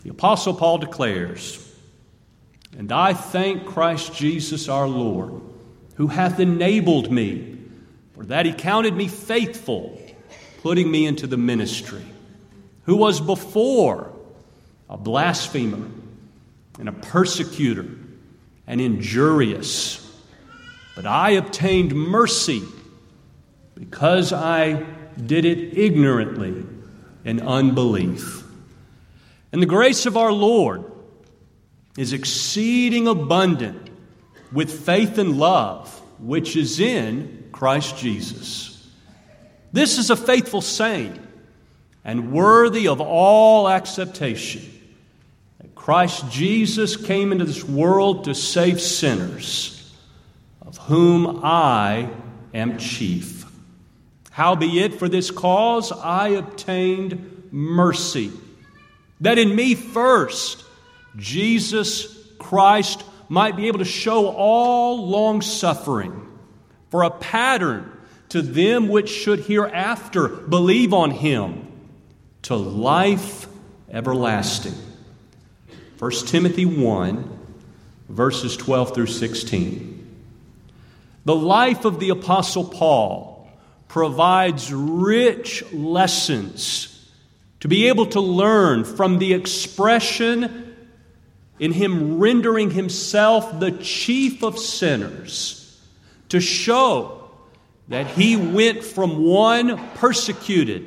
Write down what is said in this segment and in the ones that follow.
The Apostle Paul declares, "And I thank Christ Jesus our Lord, who hath enabled me, for that he counted me faithful, putting me into the ministry, who was before a blasphemer and a persecutor and injurious. But I obtained mercy because I did it ignorantly in unbelief. And the grace of our Lord is exceeding abundant with faith and love, which is in Christ Jesus." This is a faithful saying and worthy of all acceptation, that Christ Jesus came into this world to save sinners, of whom I am chief. Howbeit, for this cause I obtained mercy, that in me first Jesus Christ might be able to show all long-suffering, for a pattern to them which should hereafter believe on him, to life everlasting. 1 Timothy 1, verses 12 through 16. The life of the Apostle Paul provides rich lessons to be able to learn from the expression in him rendering himself the chief of sinners, to show that he went from one persecutor,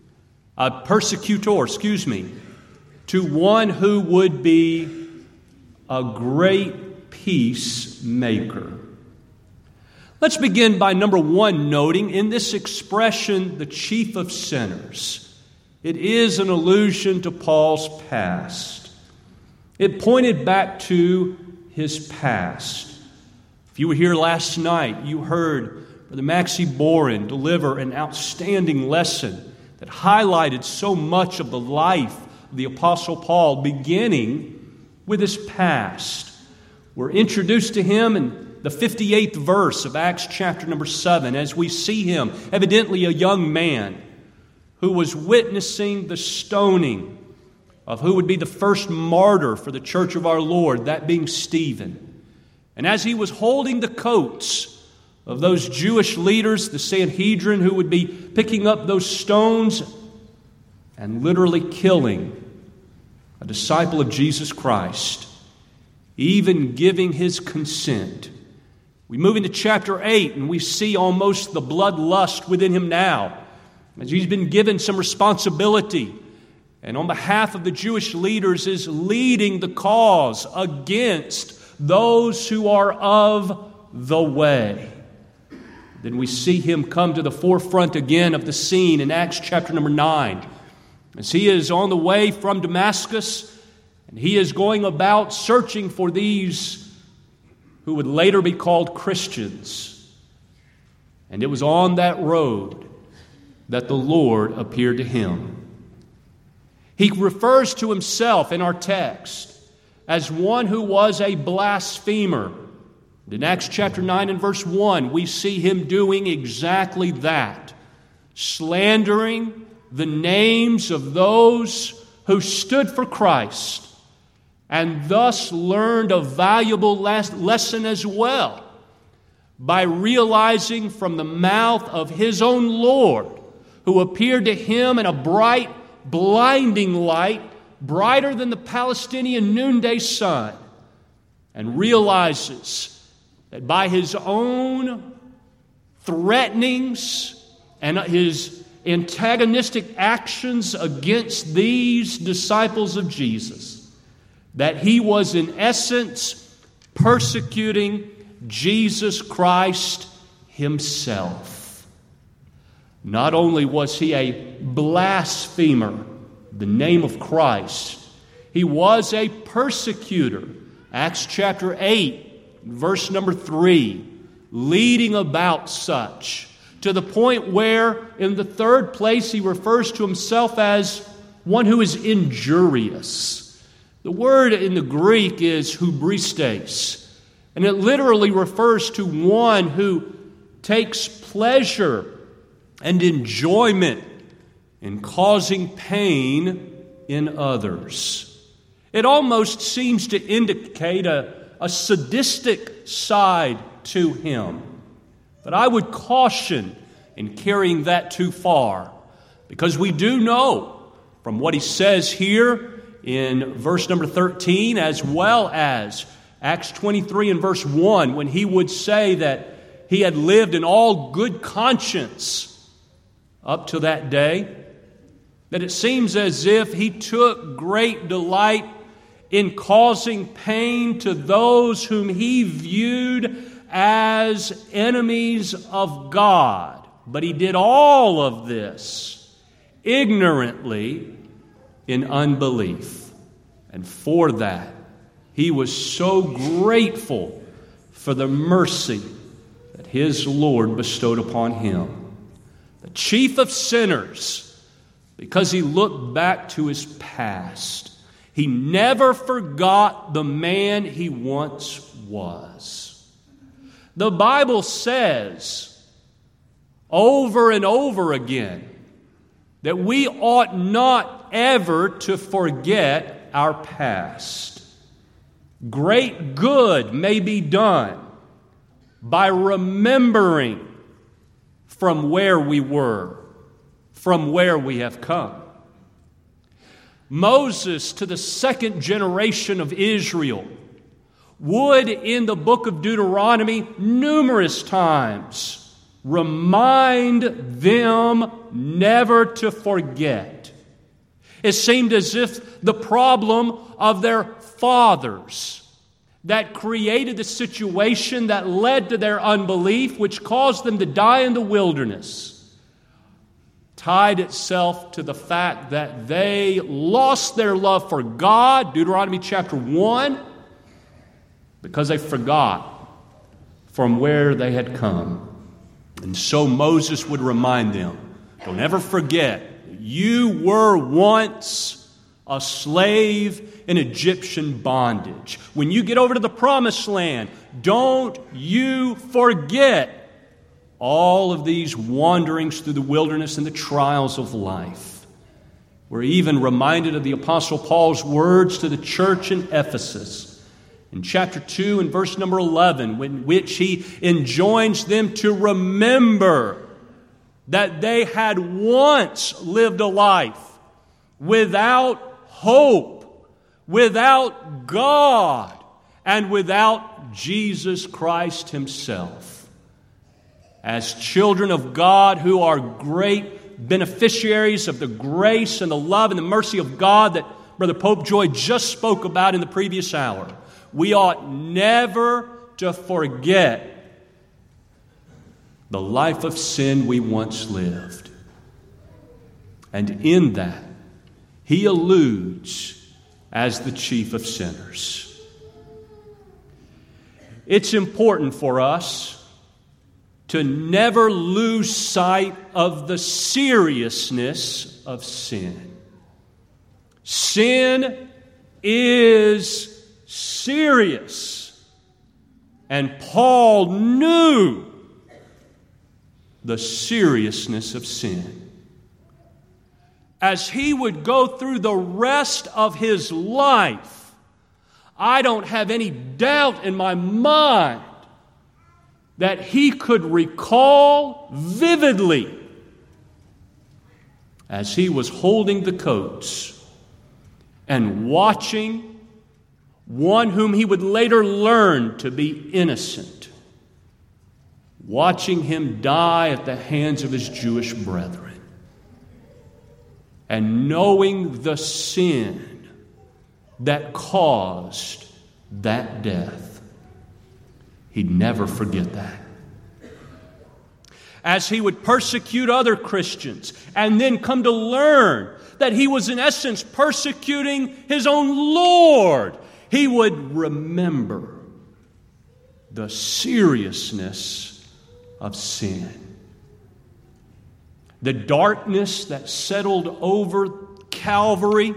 to one who would be a great peacemaker. Let's begin by number one, noting in this expression, the chief of sinners, it is an allusion to Paul's past. It pointed back to his past. If you were here last night, you heard Brother Maxie Boren deliver an outstanding lesson that highlighted so much of the life of the Apostle Paul, beginning with his past. We're introduced to him in the 58th verse of Acts chapter number 7, as we see him, evidently a young man, who was witnessing the stoning of who would be the first martyr for the church of our Lord, that being Stephen. And as he was holding the coats of those Jewish leaders, the Sanhedrin, who would be picking up those stones and literally killing a disciple of Jesus Christ, even giving his consent. We move into chapter 8 and we see almost the bloodlust within him now, as he's been given some responsibility, and on behalf of the Jewish leaders is leading the cause against those who are of the way. Then we see him come to the forefront again of the scene in Acts chapter number 9. As he is on the way from Damascus, and he is going about searching for these who would later be called Christians. And it was on that road that the Lord appeared to him. He refers to himself in our text as one who was a blasphemer. In Acts chapter 9 and verse 1, we see him doing exactly that, slandering the names of those who stood for Christ, and thus learned a valuable lesson as well, by realizing from the mouth of his own Lord, who appeared to him in a bright, blinding light, brighter than the Palestinian noonday sun, and realizes that by his own threatenings and his antagonistic actions against these disciples of Jesus, that he was in essence persecuting Jesus Christ himself. Not only was he a blasphemer, the name of Christ, he was a persecutor. Acts chapter 8, verse number 3, leading about such, to the point where in the third place he refers to himself as one who is injurious. The word in the Greek is hubristes, and it literally refers to one who takes pleasure and enjoyment in causing pain in others. It almost seems to indicate a sadistic side to him. But I would caution in carrying that too far, because we do know from what he says here in verse number 13, as well as Acts 23 and verse 1, when he would say that he had lived in all good conscience up to that day, that it seems as if he took great delight in causing pain to those whom he viewed as enemies of God. But he did all of this ignorantly in unbelief. And for that, he was so grateful for the mercy that his Lord bestowed upon him. The chief of sinners, because he looked back to his past. He never forgot the man he once was. The Bible says over and over again that we ought not ever to forget our past. Great good may be done by remembering from where we were, from where we have come. Moses, to the second generation of Israel, would in the book of Deuteronomy numerous times remind them never to forget. It seemed as if the problem of their fathers that created the situation that led to their unbelief, which caused them to die in the wilderness, tied itself to the fact that they lost their love for God, Deuteronomy chapter 1, because they forgot from where they had come. And so Moses would remind them, don't ever forget, you were once a slave in Egyptian bondage. When you get over to the promised land, don't you forget all of these wanderings through the wilderness and the trials of life. We're even reminded of the Apostle Paul's words to the church in Ephesus in chapter 2 and verse number 11, in which he enjoins them to remember that they had once lived a life without hope, without God, and without Jesus Christ himself. As children of God who are great beneficiaries of the grace and the love and the mercy of God that Brother Pope Joy just spoke about in the previous hour, we ought never to forget the life of sin we once lived. And in that, he alludes as the chief of sinners. It's important for us to never lose sight of the seriousness of sin. Sin is serious. And Paul knew the seriousness of sin. As he would go through the rest of his life, I don't have any doubt in my mind that he could recall vividly as he was holding the coats and watching one whom he would later learn to be innocent, watching him die at the hands of his Jewish brethren, and knowing the sin that caused that death. He'd never forget that. As he would persecute other Christians and then come to learn that he was in essence persecuting his own Lord, he would remember the seriousness of sin. The darkness that settled over Calvary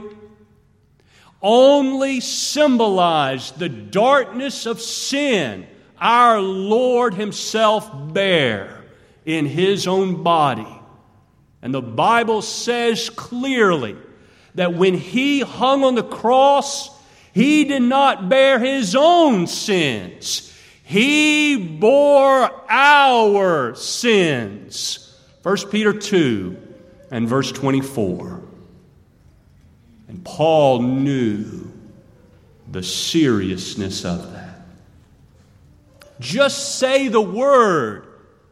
only symbolized the darkness of sin our Lord himself bare in his own body. And the Bible says clearly that when he hung on the cross, He did not bear His own sins. He bore our sins. 1 Peter 2 and verse 24. And Paul knew the seriousness of that. Just say the word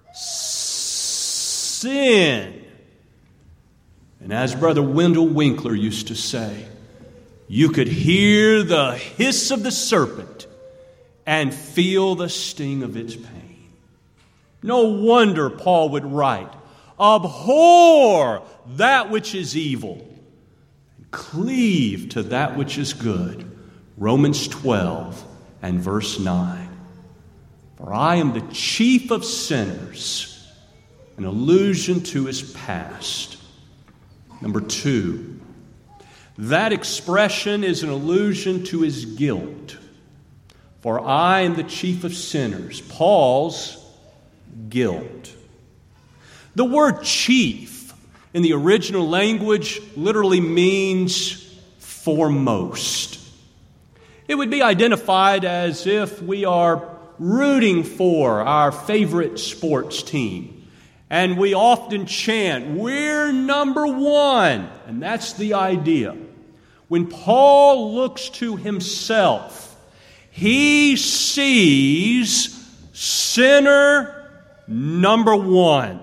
sin. And as Brother Wendell Winkler used to say, you could hear the hiss of the serpent and feel the sting of its pain. No wonder Paul would write, abhor that which is evil, and cleave to that which is good. Romans 12 and verse 9. For I am the chief of sinners, an allusion to his past. Number 2, that expression is an allusion to his guilt. For I am the chief of sinners. Paul's guilt. The word chief in the original language literally means foremost. It would be identified as if we are rooting for our favorite sports team. And we often chant, we're number one. And that's the idea. When Paul looks to himself, he sees sinner number one.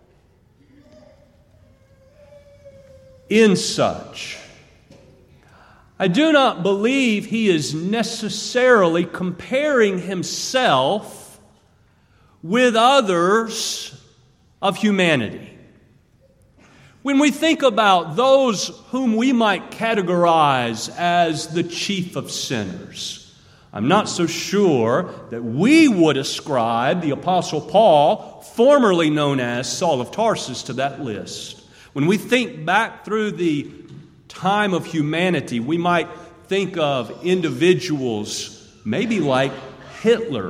In such, I do not believe he is necessarily comparing himself with others of humanity. When we think about those whom we might categorize as the chief of sinners, I'm not so sure that we would ascribe the Apostle Paul, formerly known as Saul of Tarsus, to that list. When we think back through the time of humanity, we might think of individuals maybe like Hitler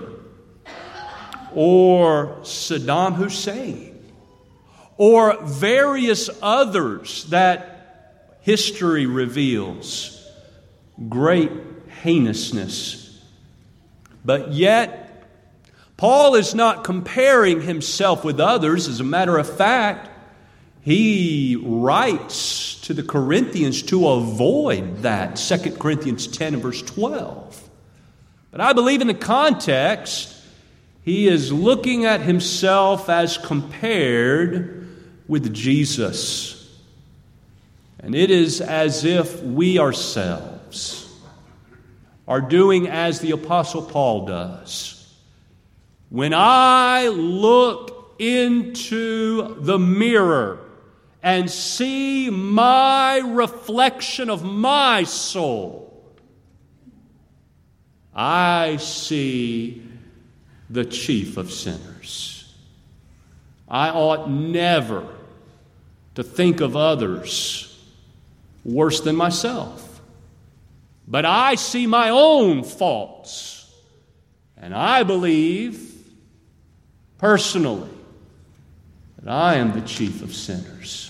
or Saddam Hussein or various others that history reveals great heinousness. But yet, Paul is not comparing himself with others. As a matter of fact, he writes to the Corinthians to avoid that. 2 Corinthians 10 and verse 12. But I believe in the context, he is looking at himself as compared with Jesus. And it is as if we ourselves are doing as the Apostle Paul does. When I look into the mirror and see my reflection of my soul, I see the chief of sinners. I ought never to think of others worse than myself. But I see my own faults, and I believe personally that I am the chief of sinners.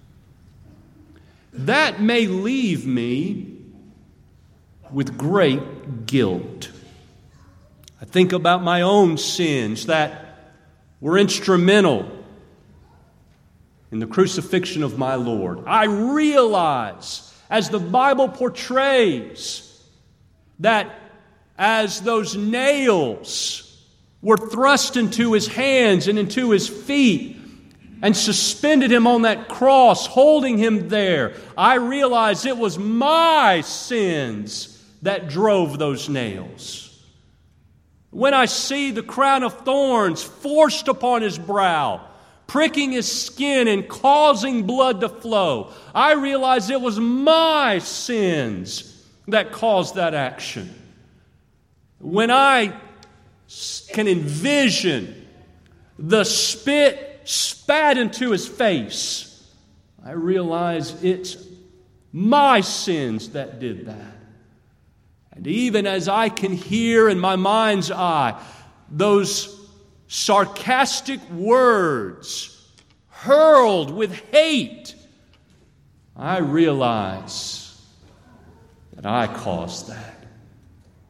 That may leave me with great guilt. I think about my own sins that were instrumental in the crucifixion of my Lord. I realize, as the Bible portrays, that as those nails were thrust into his hands and into his feet and suspended him on that cross, holding him there, I realize it was my sins that drove those nails. When I see the crown of thorns forced upon his brow, pricking his skin and causing blood to flow, I realize it was my sins that caused that action. When I can envision the spit spat into his face, I realize it's my sins that did that. And even as I can hear in my mind's eye those sarcastic words hurled with hate, I realize that I caused that.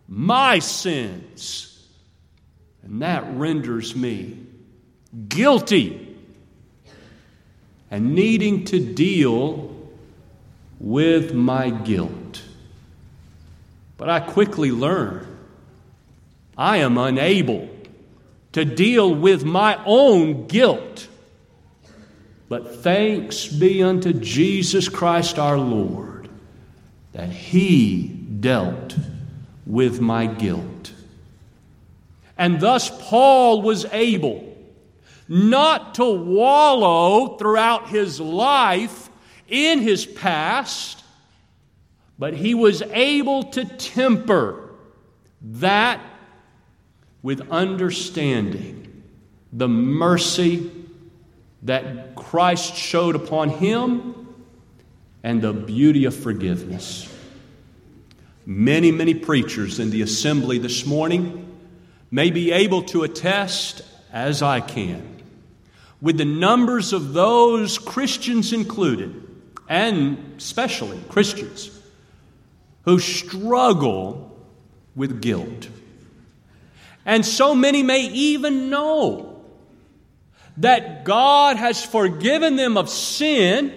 my sins. And that renders me guilty and needing to deal with my guilt. But I quickly learn I am unable to deal with my own guilt. But thanks be unto Jesus Christ our Lord that He dealt with my guilt. And thus Paul was able not to wallow throughout his life in his past, but he was able to temper that with understanding the mercy that Christ showed upon him and the beauty of forgiveness. Many, many preachers in the assembly this morning may be able to attest, as I can, with the numbers of those, Christians included, and especially Christians, who struggle with guilt. And so many may even know that God has forgiven them of sin,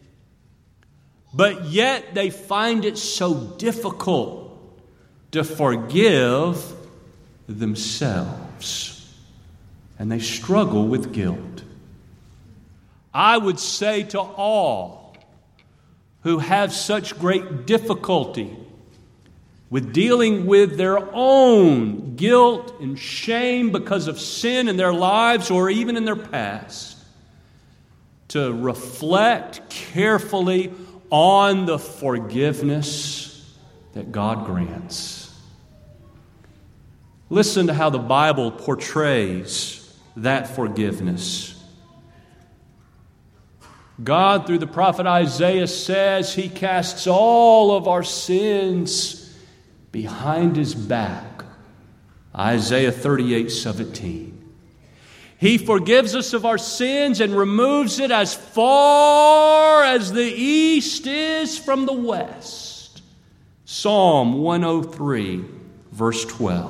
but yet they find it so difficult to forgive themselves. And they struggle with guilt. I would say to all who have such great difficulty with dealing with their own guilt and shame because of sin in their lives or even in their past, to reflect carefully on the forgiveness that God grants. Listen to how the Bible portrays that forgiveness. God, through the prophet Isaiah, says He casts all of our sins behind His back. Isaiah 38:17. He forgives us of our sins and removes it as far as the east is from the west. Psalm 103, verse 12.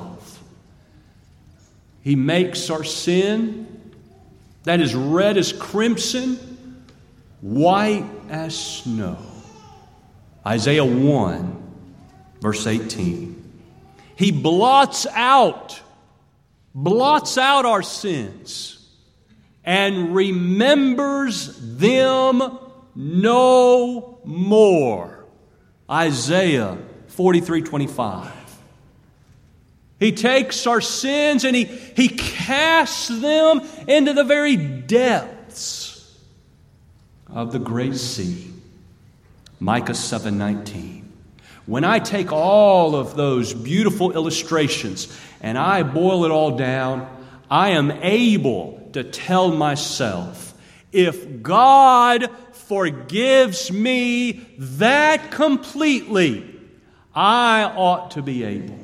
He makes our sin, that is red as crimson, white as snow. Isaiah 1, verse 18. He blots out our sins and remembers them no more. Isaiah 43:25. He takes our sins and he casts them into the very depths of the great sea. Micah 7:19. When I take all of those beautiful illustrations and I boil it all down, I am able to tell myself, if God forgives me that completely, I ought to be able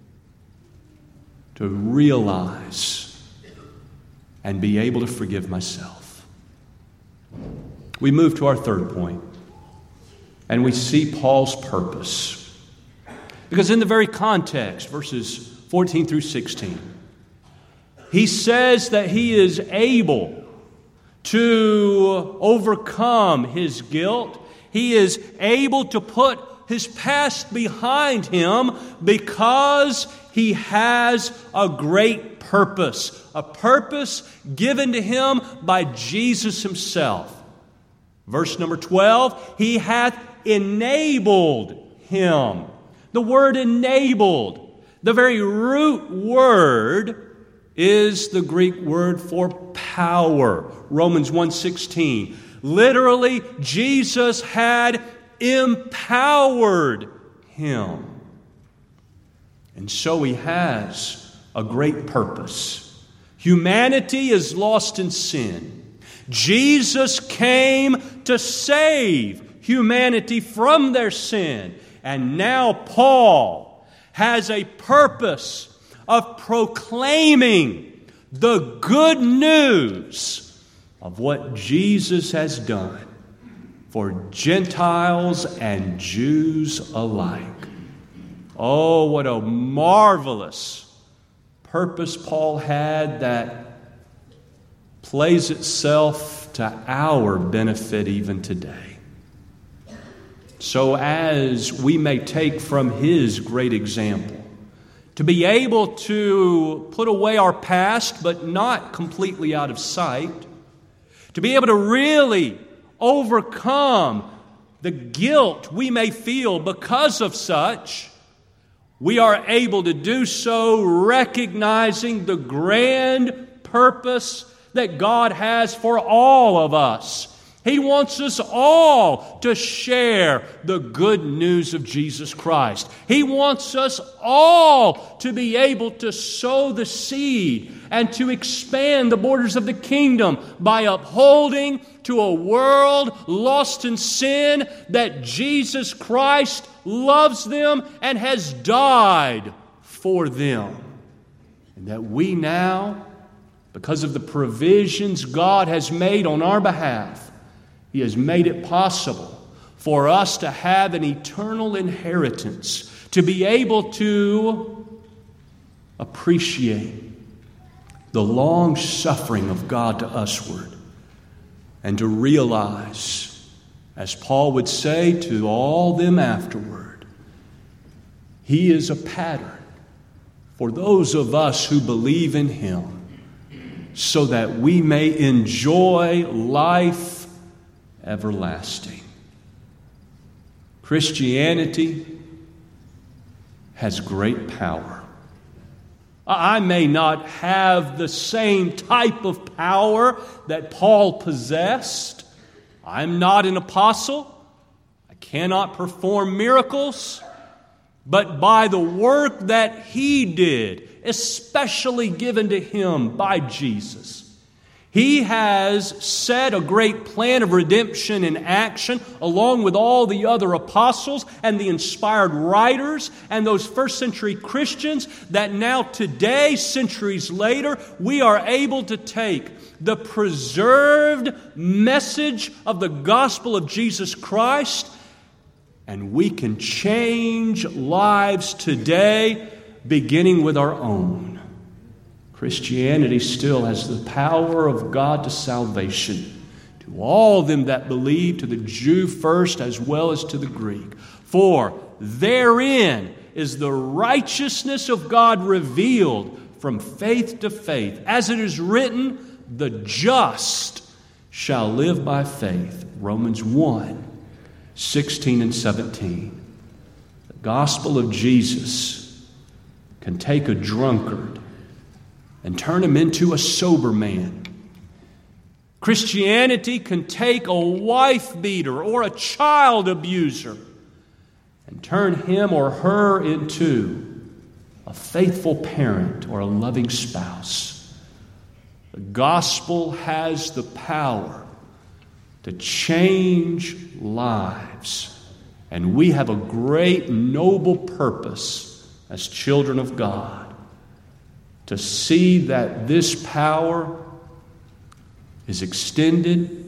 to realize and be able to forgive myself. We move to our third point, and we see Paul's purpose. Because in the very context, verses 14 through 16, he says that he is able to overcome his guilt. He is able to put his past behind him because he has a great purpose, a purpose given to him by Jesus himself. Verse number 12, He hath enabled him. The word enabled, the very root word, is the Greek word for power. Romans 1:16. Literally, Jesus had empowered him. And so he has a great purpose. Humanity is lost in sin. Jesus came to save humanity from their sin. And now Paul has a purpose of proclaiming the good news of what Jesus has done for Gentiles and Jews alike. Oh, what a marvelous purpose Paul had that plays itself to our benefit even today. So as we may take from his great example, to be able to put away our past, but not completely out of sight, to be able to really overcome the guilt we may feel because of such, we are able to do so recognizing the grand purpose that God has for all of us. He wants us all to share the good news of Jesus Christ. He wants us all to be able to sow the seed and to expand the borders of the kingdom by upholding to a world lost in sin that Jesus Christ loves them and has died for them. And that we now, because of the provisions God has made on our behalf, He has made it possible for us to have an eternal inheritance, to be able to appreciate the long suffering of God to usward, and to realize, as Paul would say to all them afterward, He is a pattern for those of us who believe in Him, so that we may enjoy life everlasting. Christianity has great power. I may not have the same type of power that Paul possessed. I'm not an apostle. I cannot perform miracles. But by the work that he did, especially given to him by Jesus, he has set a great plan of redemption in action, along with all the other apostles and the inspired writers and those first century Christians, that now today, centuries later, we are able to take the preserved message of the gospel of Jesus Christ, and we can change lives today, beginning with our own. Christianity still has the power of God to salvation to all them that believe, to the Jew first as well as to the Greek. For therein is the righteousness of God revealed from faith to faith. As it is written, the just shall live by faith. Romans 1:16 and 17. The gospel of Jesus can take a drunkard and turn him into a sober man. Christianity can take a wife beater or a child abuser and turn him or her into a faithful parent or a loving spouse. The gospel has the power to change lives, and we have a great noble purpose as children of God, to see that this power is extended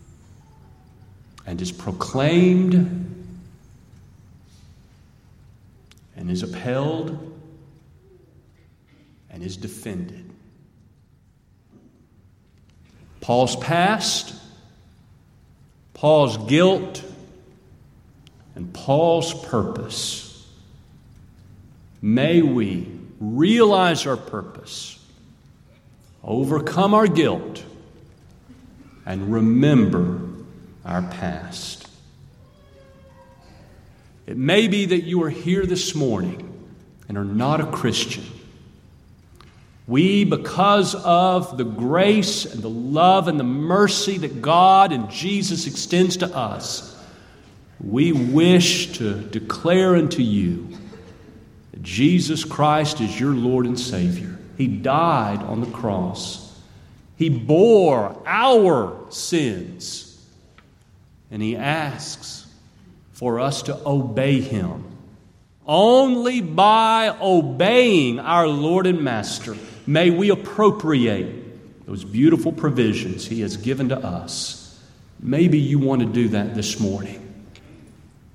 and is proclaimed and is upheld and is defended. Paul's past, Paul's guilt, and Paul's purpose. May we realize our purpose, overcome our guilt, and remember our past. It may be that you are here this morning and are not a Christian. We, because of the grace and the love and the mercy that God and Jesus extends to us, we wish to declare unto you that Jesus Christ is your Lord and Savior. He died on the cross. He bore our sins. And He asks for us to obey Him. Only by obeying our Lord and Master may we appropriate those beautiful provisions He has given to us. Maybe you want to do that this morning.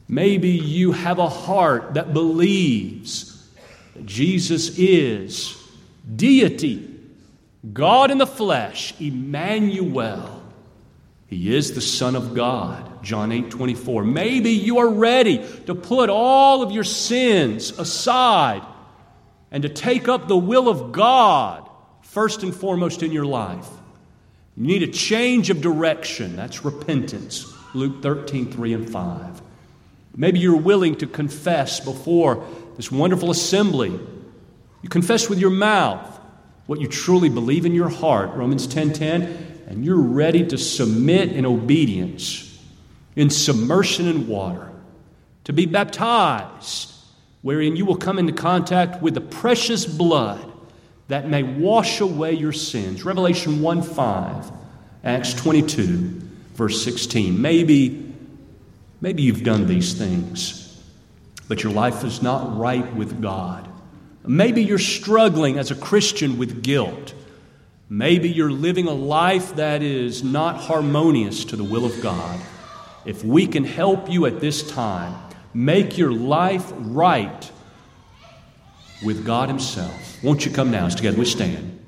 Maybe you have a heart that believes that Jesus is deity, God in the flesh, Emmanuel. He is the Son of God, John 8:24. Maybe you are ready to put all of your sins aside and to take up the will of God first and foremost in your life. You need a change of direction. That's repentance. Luke 13:3 and 5. Maybe you're willing to confess before this wonderful assembly. You confess with your mouth what you truly believe in your heart, Romans 10:10, and you're ready to submit in obedience, in submersion in water, to be baptized, wherein you will come into contact with the precious blood that may wash away your sins. Revelation 1:5, Acts 22, verse 16. Maybe you've done these things, but your life is not right with God. Maybe you're struggling as a Christian with guilt. Maybe you're living a life that is not harmonious to the will of God. If we can help you at this time, make your life right with God Himself. Won't you come now as together we stand?